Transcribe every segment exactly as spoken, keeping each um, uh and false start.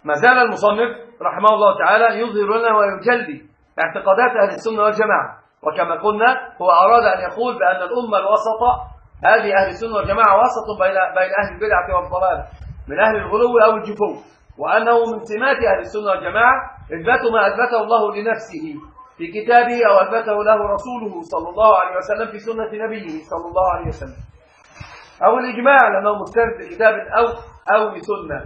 ما زال المصنف رحمه الله تعالى يظهر لنا ويجلي اعتقادات أهل السنة والجماعة. وكما قلنا هو أراد أن يقول بأن الأمة الوسطى هذه أهل السنة والجماعة وسط بين بين أهل البدعة والضلال من أهل الغلو أو الجفو، وأنه من سمات أهل السنة والجماعة إثبات ما أثبته الله لنفسه في كتابه أو أثبته له رسوله صلى الله عليه وسلم في سنة نبيه صلى الله عليه وسلم، أو الإجماع لأنه مستند لكتاب أو أو لسنة.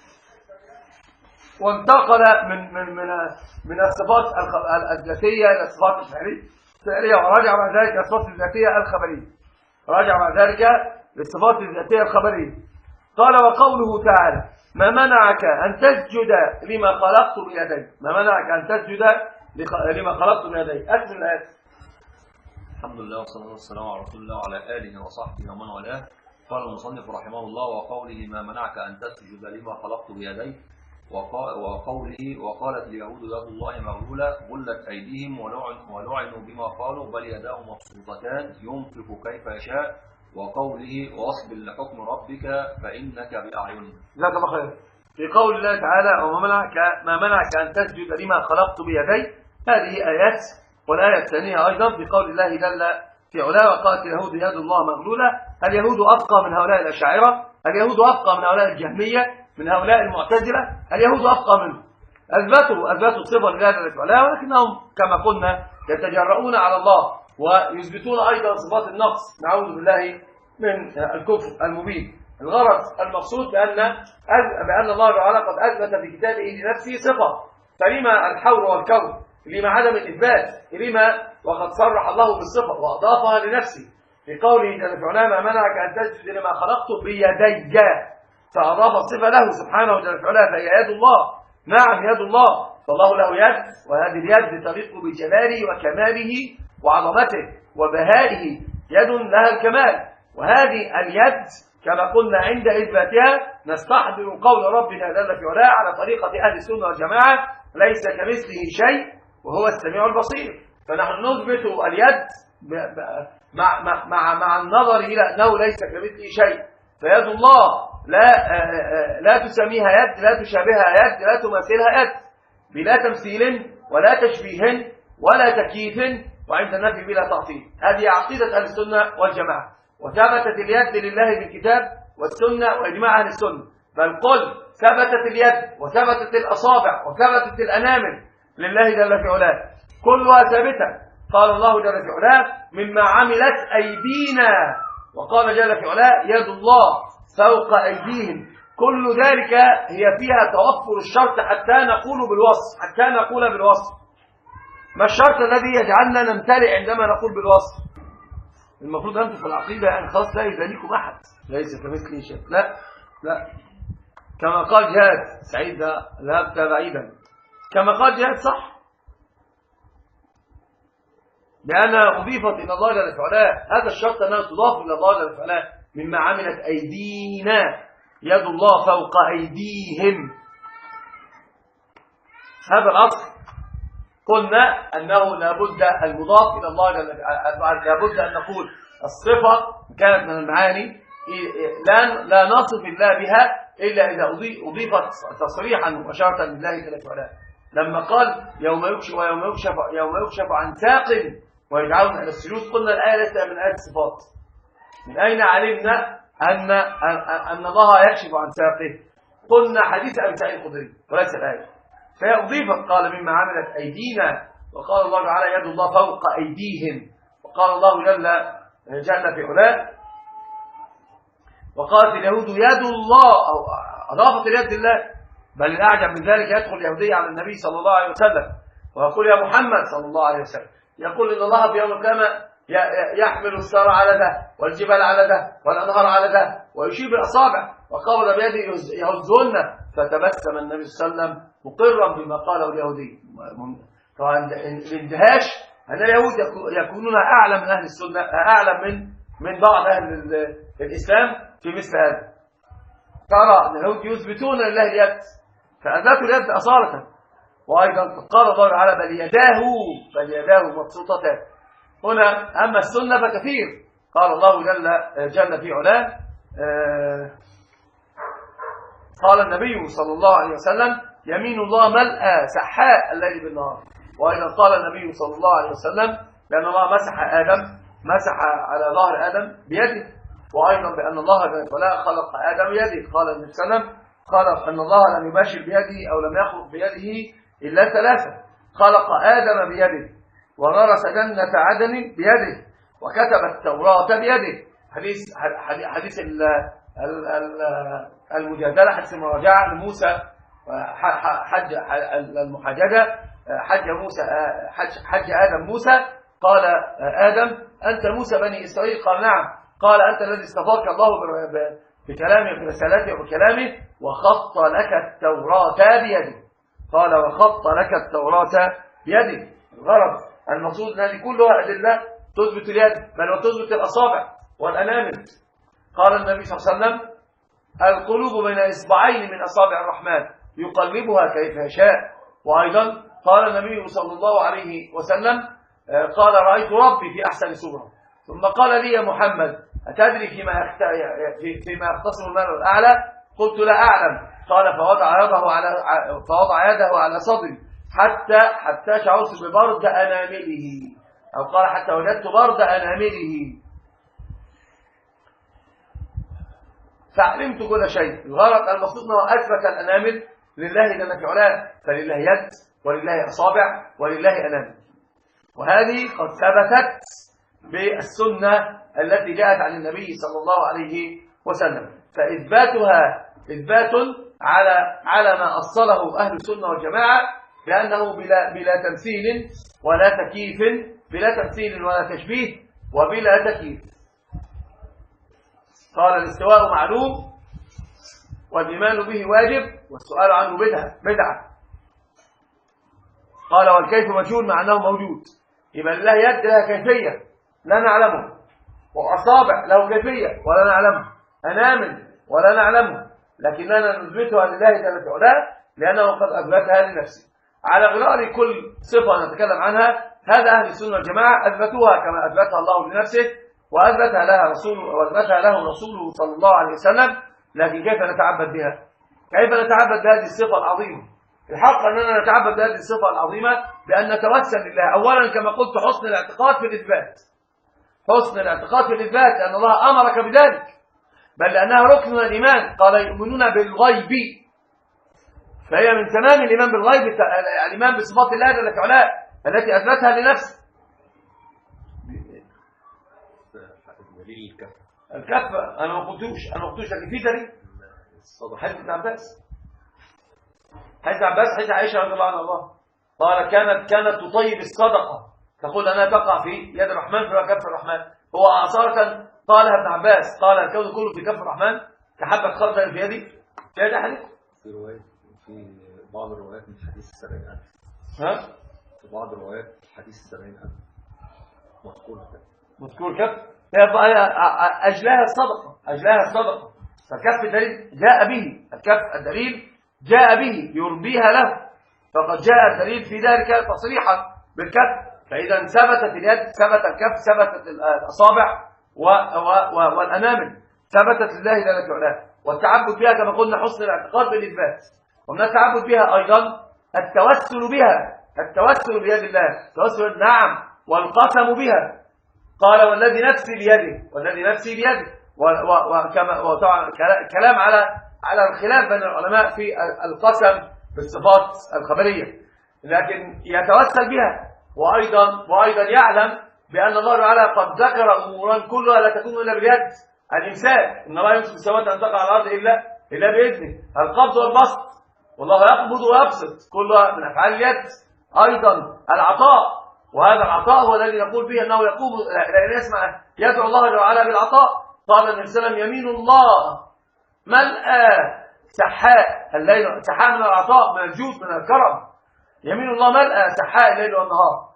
وانتقل من من من من الصفات الذاتية إلى الصفات الفعلية، وراجع بعد ذلك الصفات الذاتية الخبرية. راجع بعد ذلك للصفات الذاتية الخبرية. قال: وقوله تعالى: ما منعك أن تسجد لما خلقت بيدي. ما منعك أن تسجد لما خلقت بيدي. أكمل الآية. الحمد لله والصلاة والسلام على رسول الله وعلى آله وصحبه ومن والاه. قال المصنف رحمه الله: وقوله ما منعك أن تسجد لما خلقت بيدي، وقوله وقالت اليهود يد الله مغلولة غلت أيديهم ولعنوا بما قالوا بل يداه مبسوطتان ينفق كيف يشاء، وقوله واصبر لحكم ربك فإنك بأعيننا. جزاك الله خير. في قول الله تعالى: وما منعك ما منعك أن تسجد لما خلقت بيدي، هذه آيات. والآية الثانية أيضا في قول الله جل في علاه: وقالت اليهود يد الله مغلولة. اليهود أفقى من هؤلاء الأشاعرة، اليهود أفقى من هؤلاء الجهمية، من هؤلاء المعتزلة. اليهود أفقى منهم، أثبتوا أثبتوا الصفة لله جل وعلا، ولكنهم كما قلنا يتجرؤون على الله ويثبتون أيضا صفات النقص، نعوذ بالله من الكفر المبين. الغرض المقصود بأن بأن الله تعالى قد أثبت في كتابه لنفسه صفة، فلما الحول والكون؟ لما عدم الإثبات؟ لما وقد صرح الله بالصفة وأضافها لنفسه في قوله جل وعلا: ما منعك أن تسجد لما خلقت بيدي، فأضاف الصفة له سبحانه وتعالى، فهي يد الله. نعم يد الله، فالله له يد، وهذه اليد تليق بجلاله وكماله وعظمته وبهائه، يد لها الكمال. وهذه اليد كما قلنا عند إثباتها نستحضر قول ربنا جل في علاه على طريقة أهل السنة والجماعة: ليس كمثله شيء وهو السميع البصير. فنحن نثبت اليد مع مع مع, مع النظر إلى أنه ليس كمثله شيء، فيد الله لا لا تسميها يد، لا تشابهها يد، لا تماثلها يد، بلا تمثيل ولا تشبيه ولا تكييف، وعند النفي بلا تعطيل. هذه عقيدة أهل السنة والجماعة. وثبتت اليد لله بالكتاب والسنة وإجماع أهل السنة، بل قل ثبتت اليد وثبتت الأصابع وثبتت الأنامل لله جل في علاه، كلها ثابتة. قال الله جل في علاه: مما عملت أيدينا، وقال جل في علاه: يد الله فوق أيديهم. كل ذلك هي فيها توفر الشرط حتى نقول بالوصف، حتى نقول بالوصف. ما الشرط الذي يجعلنا نمتلئ عندما نقول بالوصف؟ المفروض أنتم في العقيدة يعني خلاص لا يزاليكم أحد، ليس كمثله شيء. لا لا، كما قال جهاد سعيد ذهبت بعيدا، كما قال جهاد صح، لأنها أضيفت إلى الله جل وعلا. هذا الشرط أنها تضاف إلى الله جل وعلا: مما عملت أيدينا، يد الله فوق أيديهم. هذا الأصل قلنا أنه لابد المضاف إلى الله جل وعلا، لابد أن نقول الصفة كانت من المعاني لا لا نصف الله بها إلا إذا أضيفت تصريحا مباشرة لله جل وعلا. لما قال: يوم يكشف ويوم يكشف يوم يكشف عن ساق ويدعون إلى السجود، قلنا الآية ليست من آيات الصفات. من أين علمنا أن أن الله يكشف عن ساقه؟ قلنا حديث أبي سعيد الخدري وليس الآية، فهي أضيفت. قال: مما عملت أيدينا، وقال الله تعالى: يد الله فوق أيديهم، وقال الله جل جل في علاه: وقالت اليهود يد الله، أو أضافت اليد لله. بل الأعجب من ذلك يدخل اليهودي على النبي صلى الله عليه وسلم ويقول: يا محمد صلى الله عليه وسلم، يقول إن الله في يوم القيامة يحمل الثرى على ده والجبال على ده والأنهار على ده، ويشير بالأصابع وقبض بيده يهزهن، فتبسم النبي صلى الله عليه وسلم مقرا بما قاله اليهودي. طبعا الاندهاش أن اليهود يكونون أعلم من أهل السنة، أعلم من من بعض أهل الإسلام في مثل هذا. ترى أن اليهود يثبتون لله اليد، فأثبتوا اليد أصالة. وأيضا قال الله تعالى: بل يداه بل يداه مبسوطتان. هنا أما السنة فكثير. قال الله جل جل في علاه: آه قال النبي صلى الله عليه وسلم: يمين الله ملأى سحاء الليل بالنهار. وأيضا قال النبي صلى الله عليه وسلم بأن الله مسح آدم مسح على ظهر آدم بيده. وأيضا بأن الله جل وعلا خلق آدم بيده. قال النبي صلى الله عليه وسلم خلق أن الله لم يباشر بيده أو لم يخلق بيده إلا ثلاثة: خلق آدم بيده، وغرس جنة عدن بيده، وكتب التوراة بيده. حديث حديث المجادلة، حديث المراجعة لموسى، حج المحاججة، حج موسى حج, حج آدم موسى. قال آدم: أنت موسى بني إسرائيل؟ قال: نعم. قال: أنت الذي اصطفاك الله بكلامه برسالته وبكلامه، وخط لك التوراة بيده. قال: وخط لك التوراة بيده. الغرض المقصود ان هذه كلها أدلة تثبت اليد، بل وتثبت الأصابع والأنامل. قال النبي صلى الله عليه وسلم: القلوب بين إصبعين من أصابع الرحمن يقلبها كيف يشاء. وأيضا قال النبي صلى الله عليه وسلم: قال: رأيت ربي في أحسن صورة. ثم قال لي: يا محمد، أتدري فيما فيما يختصم المال الأعلى؟ قلت: لا أعلم. قال: فوضع يده على فوضع يده على صدري حتى حتى شعرت ببرد أنامله، أو قال: حتى وجدت برد أنامله فعلمت كل شيء. الغرض المقصود أنه أثبت الأنامل لله جل في علاه، فلله يد ولله أصابع ولله أنامل. وهذه قد ثبتت بالسنة التي جاءت عن النبي صلى الله عليه وسلم، فإثباتها إثبات على على ما أصله أهل السنة والجماعة، بأنه بلا بلا تمثيل ولا تكييف، بلا تمثيل ولا تشبيه وبلا تكييف. قال: الاستواء معلوم والإيمان به واجب والسؤال عنه بدعة بدعة. قال: والكيف مجهول مع أنه موجود. يبقى لله يد لها كيفية لا نعلمه، وأصابع له كيفية ولا نعلمه، أنامل ولا نعلمه، لكننا نثبتها لله جل وعلا لأنه قد أثبتها لنفسه على غرار كل صفة نتكلم عنها. هذا أهل السنة والجماعة أثبتوها كما أثبتها الله لنفسه، وأثبتها لها رسوله وأثبتها له رسوله صلى الله عليه وسلم. لكن كيف نتعبد بها؟ كيف نتعبد بهذه الصفة العظيمة؟ الحق أننا نتعبد بهذه الصفة العظيمة بأن نتوسل لله. أولا كما قلت، حسن الاعتقاد في الإثبات، حسن الاعتقاد في الإثبات لأن الله أمرك بذلك، بل لأنها ركن من الإيمان. قال: يؤمنون بالغيب، فهي من تمام الإيمان بالغيب الإيمان بصفات الله جل وعلا التي أثبتها لنفسه. دليل الكف الكف أنا ما قلتوش أنا ما قلتوش لكن في دليل. حديث ابن عباس حديث عباس حديث عائشة رضي الله عنها الله قال: كانت كانت تطيب الصدقة، تقول أنها تقع في يد الرحمن في كف الرحمن. هو أعصارة قالها ابن عباس، قال: الكون كله في كف الرحمن كحبة خردل في يدي. في هذا حديث في رواية في بعض الروايات من حديث السبعين ألف. ها؟ في بعض الروايات حديث السبعين ألف مذكور كف مذكور كف. أجلاها الصدقة أجلاها الصدقة فالكف الدليل جاء به، الكف الدليل جاء به يربيها له، فقد جاء الدليل في ذلك تصريحا بالكف. فإذا ثبتت اليد، ثبت الكف، ثبتت الأصابع والأنامل، ثبتت لله جل وعلا. والتعبد بها كما قلنا حسن الاعتقاد بالإثبات، ومن التعبد بها أيضا التوسل بها، التوسل بيد الله، التوسل نعم والقسم بها. قال: والذي نفسي بيده، والذي نفسي بيده. وكما وطبعا كلام على على الخلاف بين العلماء في القسم بالصفات الخبرية، لكن يتوسل بها. وأيضا وأيضا يعلم بأن الله تعالى قد ذكر أمورا كلها لا تكون إلا باليد. الإمساك، إن الله يمسك السماوات أن تقع على الأرض إلا إلا بإذنه. القبض والبسط، والله يقبض ويبسط، كلها من أفعال اليد. أيضا العطاء، وهذا العطاء هو الذي نقول به أنه يقوم لأن يسمع يدعو الله تعالى بالعطاء. قال النبي صلى الله عليه وسلم: يمين الله ملأى سحاء الليل، سحاء من العطاء، من الجود، من الكرم. يمين الله ملأى سحاء الليل والنهار.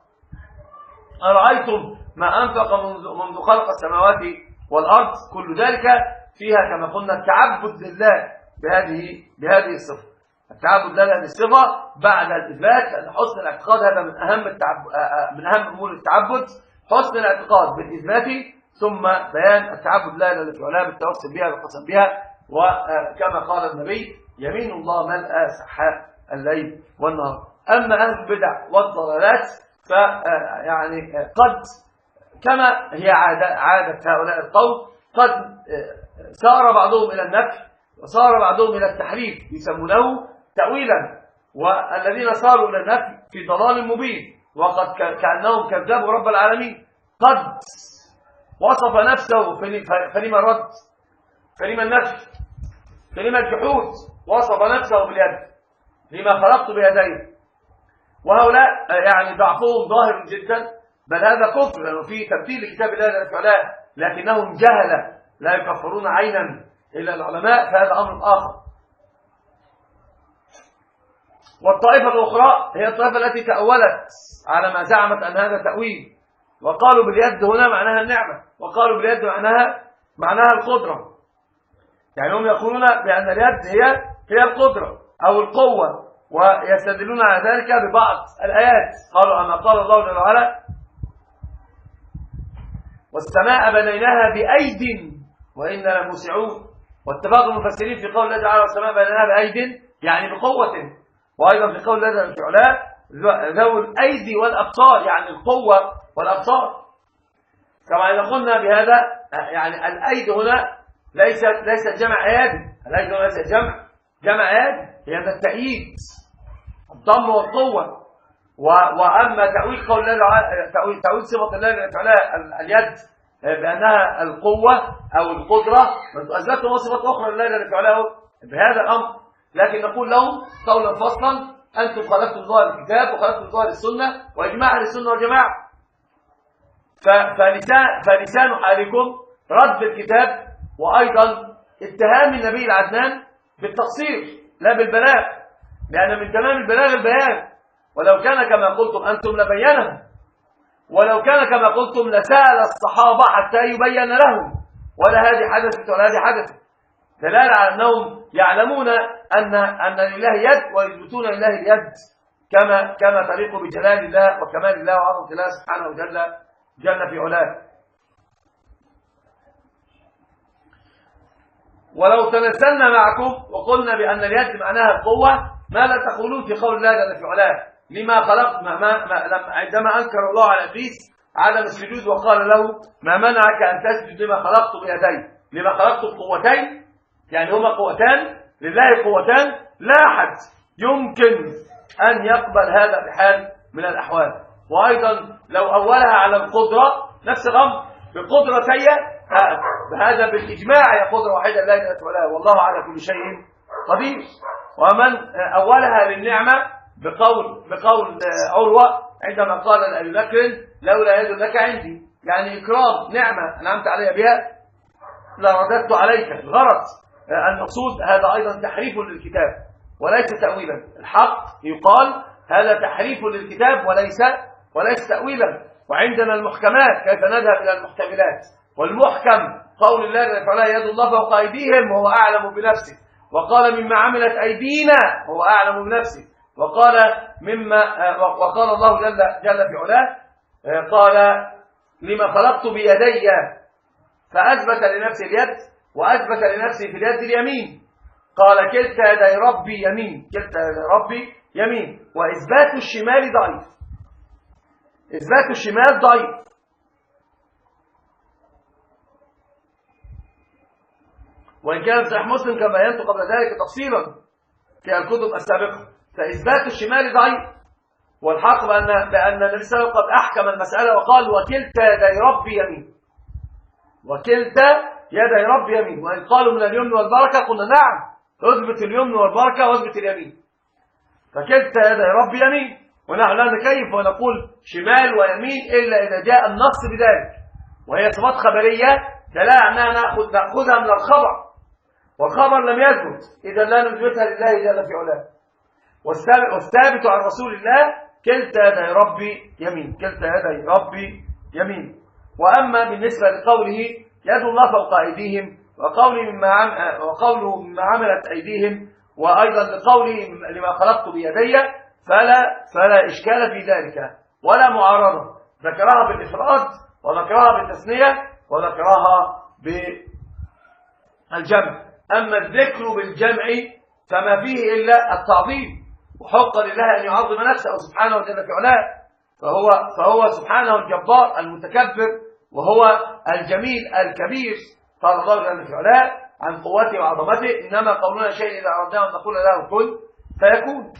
أرأيتم ما أنفق منذ, منذ خلق السماوات والأرض. كل ذلك فيها كما قلنا التعبد لله بهذه بهذه الصفة، التعبد لله بهذه الصفة بعد الإثبات، لأن حسن الاعتقاد هذا من أهم التعب... من أهم أمور التعبد، حسن الاعتقاد بالإثبات ثم بيان التعبد لله جل وعلا بالتوسل بها والقسم بها. وكما قال النبي: يمين الله ملأى سحاء الليل والنهار. أما أهل البدع والضلالات فيعني قد كما هي عادة, عادة هؤلاء القوم قد سار بعضهم إلى النفي وصار بعضهم إلى التحريف يسمونه تأويلا، والذين صاروا إلى النفي في ضلال مبين وقد كأنهم كذبوا رب العالمين. قد وصف نفسه فلما الرد فلما النفي فلما الجحود، وصف نفسه باليد لما خلقت بيديه، وهؤلاء يعني ضعفهم ظاهر جدا، بل هذا كفر لأنه فيه تبديل لكتاب الله جل وعلا، لكنهم جهلة لا يكفرون عينا إلا العلماء، فهذا أمر آخر. والطائفة الأخرى هي الطائفة التي تأولت على ما زعمت أن هذا تأويل، وقالوا باليد هنا معناها النعمة، وقالوا باليد معناها معناها القدرة. يعني هم يقولون بأن اليد هي هي القدرة أو القوة، ويستدلون على ذلك ببعض الآيات. قالوا أما قال الله جل وعلا والسماء بنيناها بأيد وإنا لموسعون. واتفاق المفسرين في قول الله تعالى والسماء بنيناها بأيد يعني بقوة، وأيضا في قول الله جل وعلا ذو الأيدي والأبصار يعني القوة والأبصار. كما إذا قلنا بهذا يعني الأيد هنا ليست ليست جمع أيادي، الأيد هنا ليست جمع جمع أيادي، هي من التأييد الضم والقوة. وأما تأويل قول الله تأويل تأويل صفة الله جل وعلا اليد بأنها القوة أو القدرة، أثبتوا صفة أخرى لله جل وعلا بهذا الأمر. لكن نقول لهم قولا فصلا أنتم خلقتم ظاهر الكتاب وخلقتم ظاهر السنة وإجماع أهل السنة والجماعة، فلسان فلسان حالكم رد الكتاب وأيضا اتهام النبي العدنان بالتقصير لا بالبلاغ، لأن من تمام البلاغ البيان، ولو كان كما قلتم أنتم لبينهم، ولو كان كما قلتم لسأل الصحابة حتى يبين لهم، ولا هذه حدثت ولا هذه حدثت، دلالة على أنهم يعلمون أن أن لله يد ويثبتون لله اليد كما كما تليق بجلال الله وكمال الله وعظمة الله سبحانه وجل جل في علاه. ولو تنزلنا معكم وقلنا بأن اليد معناها القوة ماذا تقولون في قول الله جل في علاه لما خلقت ما ما ما عندما أنكر الله على إبليس عدم السجود وقال له ما منعك أن تسجد لما خلقت بيدي، لما خلقت بقوتين، يعني هما قوتان لله قوتان، لا أحد يمكن أن يقبل هذا بحال من الأحوال. وأيضا لو أولها على القدرة نفس الأمر بقدرتي، هذا بالإجماع هي قدرة واحدة لا إله إلا الله والله على كل شيء قدير. ومن أولها للنعمة بقول بقول عروة عندما قال لأبي بكر لولا يد لك عندي، يعني إكرام نعمة أنعمت علي بها لرددت عليك. الغرض المقصود هذا أيضا تحريف للكتاب وليس تأويلا. الحق يقال هذا تحريف للكتاب وليس وليس تأويلا. وعندنا المحكمات كيف نذهب إلى المحتملات، والمحكم قول الله تعالى يد الله فوق أيديهم وهو أعلم بنفسه، وقال مما عملت أيدينا وهو أعلم بنفسه، وقال مما وقال الله جل جل في علاه قال لما خلقت بيدي، فأثبت لنفسه اليد وأثبت لنفسه في اليد اليمين، قال كلتا يدي ربي يمين، كلتا يدي ربي يمين. وإثبات الشمال ضعيف، إثبات الشمال ضعيف. وإن كان صحيح مسلم كما ينطق قبل ذلك تفصيلا في الكتب السابقة، فإثبات الشمال ضعيف. والحق بأن بأن النبي صلى الله عليه وسلم قد أحكم المسألة وقال وكلتا يدي ربي يمين، وكلتا يدي ربي يمين. وإن قالوا من اليمن والبركة قلنا نعم، اثبت اليمن والبركة واثبت اليمين، فكلتا يدي ربي يمين. ونحن لا نكيف ونقول شمال ويمين إلا إذا جاء النص بذلك، وهي صفات خبرية دلالة أنها نأخذ نأخذها من الخبر، والخبر لم يثبت إذا لا نثبتها لله جل في علاه. والثابت عن رسول الله كلتا يدي ربي يمين، كلتا يدي ربي يمين. وأما بالنسبة لقوله يد الله فوق أيديهم وقوله مما عم وقوله مما عملت أيديهم، وأيضا لقوله لما خلقت بيدي، فلا فلا إشكال في ذلك ولا معارضة، ذكرها بالإفراد وذكرها بالتثنية وذكرها بالجمع. أما الذكر بالجمع فما فيه إلا التعظيم، وحق لله أن يعظم نفسه سبحانه وجل في علاه، فهو, فهو سبحانه الجبار المتكبر، وهو الجميل الكبير. قال الله جل في علاه عن قوته وعظمته: إنما قولنا شيء إذا أردنا أن نقول له كن فيكون.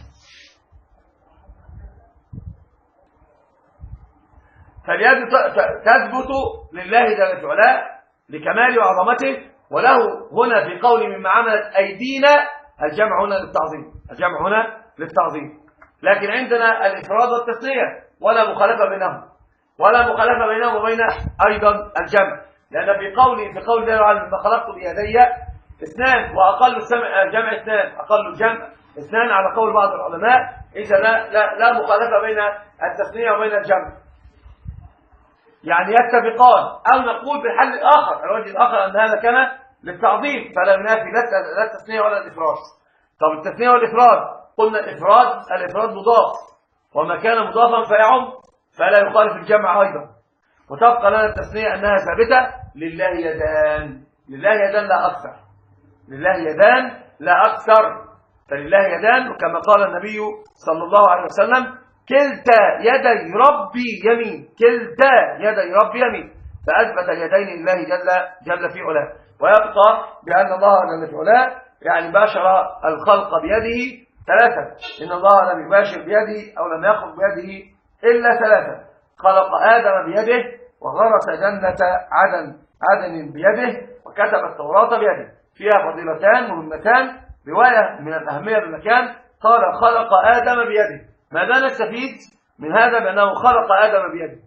فاليد تثبت لله جل في علاه لكمال وعظمته، وله هنا في قوله مما عملت أيدينا الجمع هنا للتعظيم، الجمع هنا للتعظيم. لكن عندنا الإفراد والتثنية ولا مخالفة بينهم، ولا مخالفة بينهم وبين أيضا الجمع، لأن في قوله في قول الله تعالى مما خلقت بيدي اثنان، وأقل الجمع اثنان، أقل الجمع اثنان على قول بعض العلماء. إذا لا, لا, لا مخالفة بين التثنية وبين الجمع، يعني يتفقان. أو نقول بالحل الآخر، الوجه الآخر أن هذا كان للتعظيم فلا ينافي لا التثنية ولا الإفراد. طب التثنية والإفراد، قلنا الإفراد الإفراد مضاف، وما كان مضافا فيعم فلا يخالف الجمع أيضا. وتبقى لنا التثنية أنها ثابتة: لله يدان، لله يدان لا أكثر، لله يدان لا أكثر، فلله يدان. وكما قال النبي صلى الله عليه وسلم: كلتا يدي ربي يمين، كلتا يدي ربي يمين، فأثبت اليدين لله جل, جل في علاه. ويبقى بأن الله جل في علاه يعني باشر الخلق بيده ثلاثة، إن الله لم يباشر بيده أو لم يخلق بيده إلا ثلاثة: خلق آدم بيده، وغرس جنة عدن عدن بيده، وكتب التوراة بيده. فيها فضيلتان مهمتان، رواية من الأهمية بالمكان قال: خلق آدم بيده. ماذا نستفيد من هذا؟ بأنه خلق آدم بيده.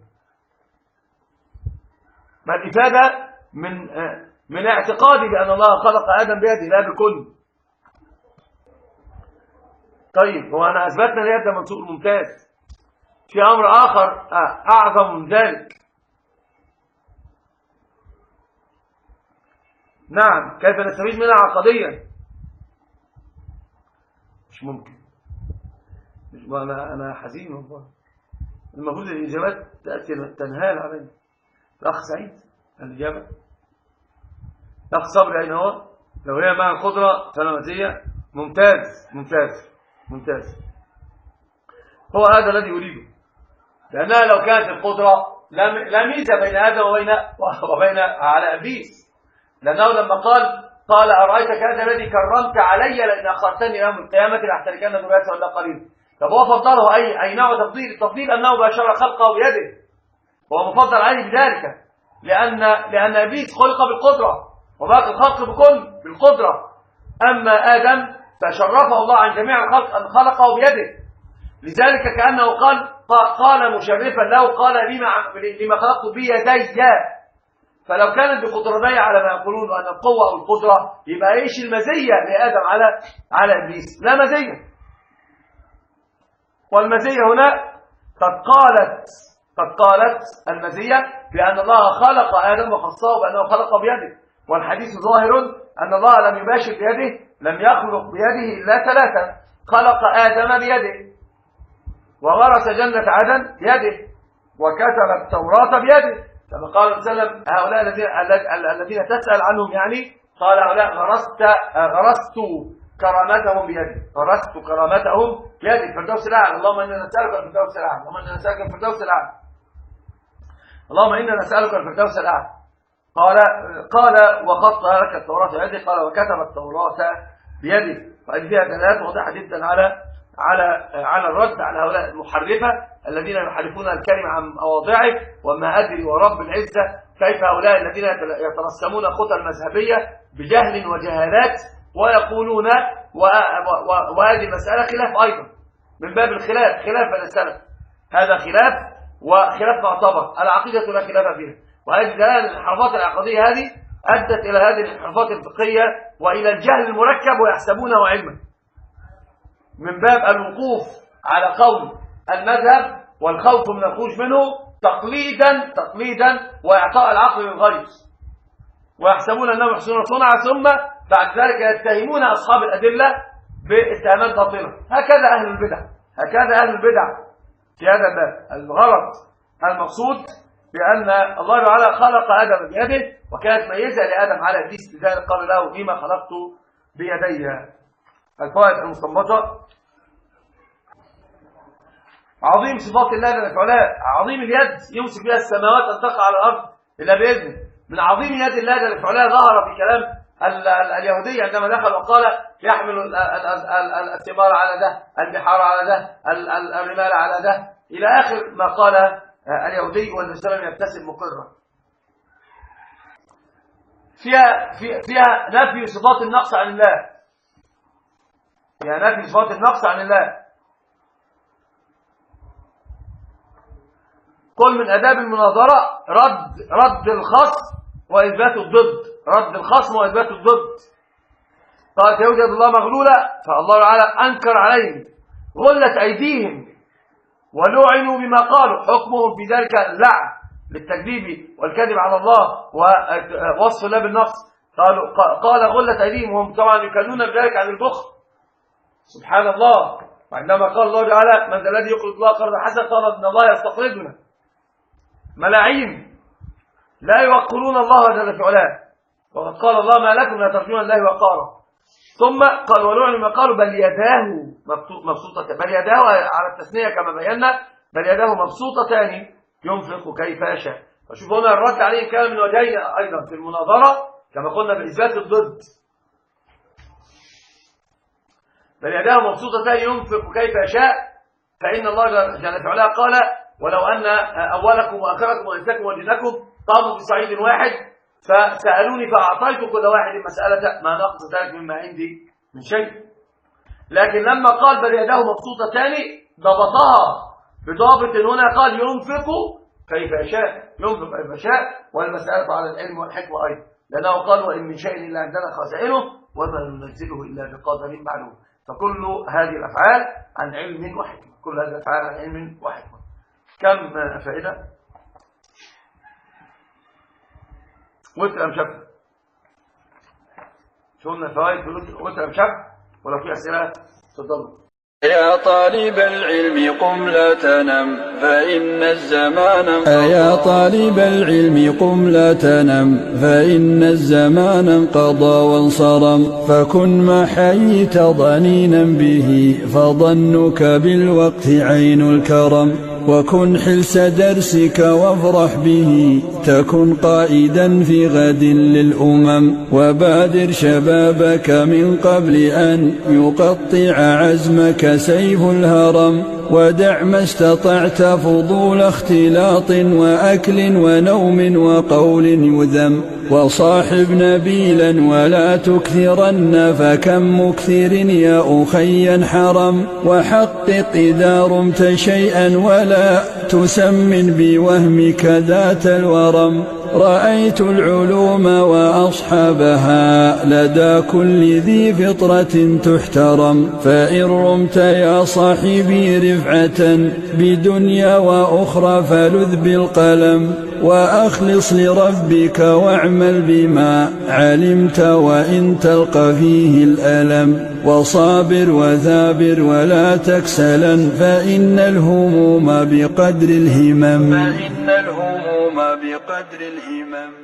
ما الإفادة من من اعتقادي بأن الله خلق آدم بيده لا بكل. طيب، هو أنا أثبتنا اليد منصوب ممتاز. في أمر آخر أعظم من ذلك. نعم، كيف نستفيد منها عقديا؟ مش ممكن. أنا أنا حزين والله. المفروض الإجابات تأتي تنهال علي. الأخ سعيد الإجابة. الأخ صبري أين هو؟ لو هي مع القدرة فلا مزية. ممتاز ممتاز ممتاز. هو هذا الذي أريده، لأنها لو كانت القدرة لا ميزة بين آدم وبين وبين على إبليس، لأنه لما قال قال أرأيتك هذا الذي كرمت علي لأن أخرتني يوم القيامة لأحتركن ذريته إلا قليلا. طب هو فضله أي أي نوع تفضيل؟ التفضيل أنه باشر خلقه بيده، وهو مفضل عليه بذلك، لأن لأن إبليس خلق بالقدرة وباقي الخلق بكل بالقدرة. أما آدم فشرفه الله عن جميع الخلق أن خلقه بيده، لذلك كأنه قال قال مشرفا له: قال لما لما خلقت بيدي. فلو كانت بقدرتي على ما يقولون أن القوة أو القدرة، يبقى إيش المزية لآدم على على إبليس؟ لا مزية. والمزية هنا قد قالت قد قالت المزية بأن الله خلق آدم وخصه بأنه خلق بيده، والحديث ظاهر أن الله لم يباشر بيده، لم يخلق بيده إلا ثلاثة: خلق آدم بيده، وغرس جنة عدن بيده، وكتب التوراة بيده. كما قال صلى الله عليه وسلم: هؤلاء الذين الذين تسأل عنهم، يعني قال هؤلاء غرست غرست كرامتهم بيدي، غرست كرامتهم بيدي. الفردوس الأعلى. اللهم إنا نسألك الفردوس الأعلى، اللهم إنا نسألك الفردوس الأعلى، اللهم إنا نسألك الفردوس الأعلى. قال قال وخط لك التوراة بيده، قال وكتب التوراة بيده. وهذه فيها دلالات واضحة جدا على على على الرد على هؤلاء المحرفة الذين يحرفون الكلمة عن مواضعه. وما أدري ورب العزة كيف هؤلاء الذين يترسمون خطى المذهبية بجهل وجهالات ويقولون، وهذه مسألة خلاف أيضا من باب الخلاف، خلاف بين السلف، هذا خلاف وخلاف معتبر، العقيدة لا خلاف فيها. وهذه دلالة الانحرافات العقدية هذه أدت إلى هذه الانحرافات الفقهية وإلى الجهل المركب ويحسبونه علما، من باب الوقوف على قول المذهب والخوف من الخروج منه تقليدا تقليدا وإعطاء العقل للغير، ويحسبون أنهم يحسنون صنعا، ثم بعد ذلك يتهمون أصحاب الأدلة باتهامات باطلة. هكذا أهل البدع، هكذا أهل البدع في هذا الباب. الغرض المقصود بأن الله تعالى خلق آدم بيده، وكانت ميزة لآدم على إبليس، لذلك قال له: لما خلقت بيدي. الفوائد المستنبطة: عظيم صفات الله جل وعلا، عظيم اليد يمسك بها السماوات أن تقع على الأرض إلا بإذنه. من عظيم يد الله جل وعلا ظهر في كلام اليهودي عندما دخل وقال يحمل الثمار على ده، البحار على ده، الرمال على ده، إلى آخر ما قال اليهودي، والنبي صلى الله عليه وسلم يبتسم مقرا. فيها فيها نفي صفات النقص عن الله، فيها نفي صفات النقص عن الله. قل من آداب المناظرة رد رد الخصم وإثبات الضد، رد الخصم وإثبات الضد. قالت يهود يد الله مغلولة، فالله تعالى أنكر عليهم غلت أيديهم ولعنوا بما قالوا، حكمهم في ذلك اللعن للتكذيب والكذب على الله ووصف الله بالنقص. قالوا قال غلت أيديهم، وهم طبعا يكلون بذلك عن البخل. سبحان الله. وعندما قال الله تعالى من ذا الذي يقرض الله قرضا حسنا قال ان الله يستقرضنا، ملاعين لا يوقرون الله جل في علاه. وقد قال الله ما لكم لا ترجون الله وقارا. ثم قال ولعنوا ما قالوا بل يداه مبسوطتان، بل يداه على التثنيه كما بينا، بل يداه مبسوطتان ينفق كيف يشاء. فشوفوا هنا الرد عليه كان من وجهين ايضا في المناظره كما قلنا باثبات الضد. بل يداه مبسوطتان ينفق كيف يشاء، فإن الله جل وعلا قال ولو أن أولكم وآخركم وإنسكم وجنكم قاموا بصعيد واحد فسألوني فأعطيت كل واحد مسألة ما نقص ذلك مما عندي من شيء. لكن لما قال بل يداه مبسوطتان ضبطها بضابط هنا، قال ينفق كيف يشاء، ينفق كيف يشاء، والمسألة على العلم والحكمة أيضا، لأنه قال وإن من شيء إلا عندنا خزائنه وما ننزله إلا بقدر معلوم. فكل هذه الأفعال عن علم وحكمة، كل هذه الأفعال عن علم وحكمة. كم فائدة؟ وتر أم شفع؟ شوفنا الفوائد في وتر أم شفع، ولو في أسئلة تفضلوا. يا طالب العلم قم لا تنم فإن الزمان انقضى. يا طالب العلم قم لا تنم فإن الزمان انقضى وانصرم، فكن ما حييت ضنينا به فظنك بالوقت عين الكرم، وكن حلس درسك وافرح به تكن قائدا في غد للأمم، وبادر شبابك من قبل أن يقطع عزمك سيف الهرم، ودع ما استطعت فضول اختلاط وأكل ونوم وقول يذم، وصاحب نبيلا ولا تكثرن فكم مكثر يا أخي حرم، وحقق إذا رمت شيئا ولا تسمن بوهمك ذات الورم، رأيت العلوم وأصحابها لدى كل ذي فطرة تحترم، فإن رمت يا صاحبي رفعة بدنيا وأخرى فلذ بالقلم، وأخلص لربك واعمل بما علمت وإن تلقى فيه الألم، وصابر وثابر ولا تكسلا فإن الهموم بقدر الهمم، فإن الهموم بقدر الهمم.